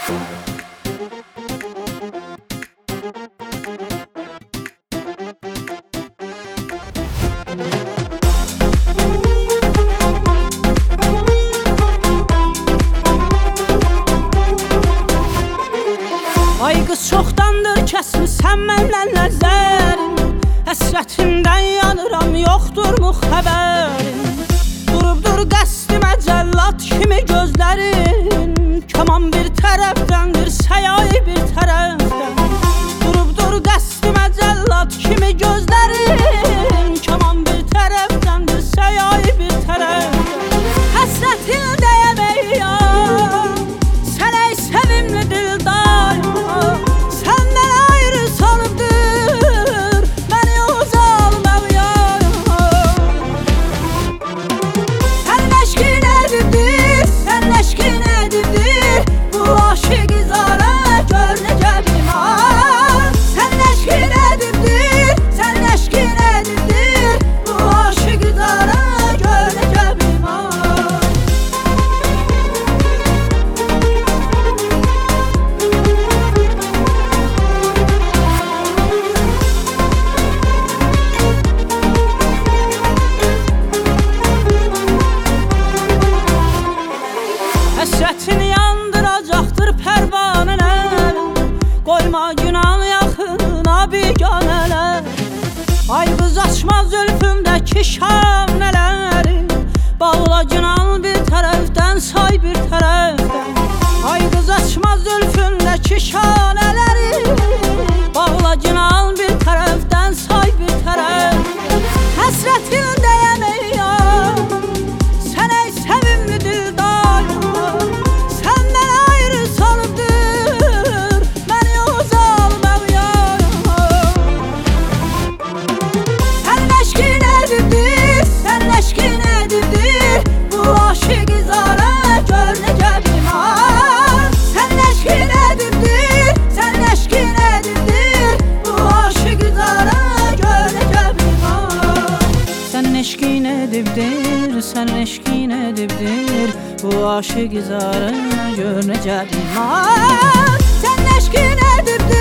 Ay qız çoxdandır kəsmisən məndən nəzərin, həsrətimdən yanıram, yoxdurmu xəbərin? Durubdur qəsdimə cəllat kimi gözlərin, kaman bir tərəfdəndir, səyai bir tərəfdən. Durubdur qəsdimə cəllat kimi gözlərin, kaman bir tərəfdəndir, səyai bir tərəfdən. Həsrətin dəyəməyəm, sən ey sevimli dildar, səndən ayrı salıbdır məni o zalım yar. Sənin eşqin edibdir, sənin eşqin edibdir bu aşıq izara, gör necə bimar. Sənin eşqin edibdir, sənin eşqin edibdir bu aşıq izara, gör necə bimar. Həsrətin yandıracaqdır pərvanələr, qoyma günah yaxına biganələr. Ay qız açma zülfümdəki şanələri, bağla günah bir tərəfdən, say bir tərəfdən. Ay qız açma zülfümdəki şanələri, bağla günah bir tərəfdən, say bir tərəfdən. Həsrətin dəyəməyəm, sən ey sevimli dildar, səndən ayrı salıbdır məni o zalım yar. Sənin eşqin edibdir, sənin eşqin edibdir bu aşıq izara, gör necə bimar. Sənin eşqin edibdir, sənin eşqin edibdir bu aşıq izara, gör necə bimar. Sənin eşqin edibdir, sənin eşqin edibdir bu aşıq izara, gör necə bimar. Sənin eşqin edibdir.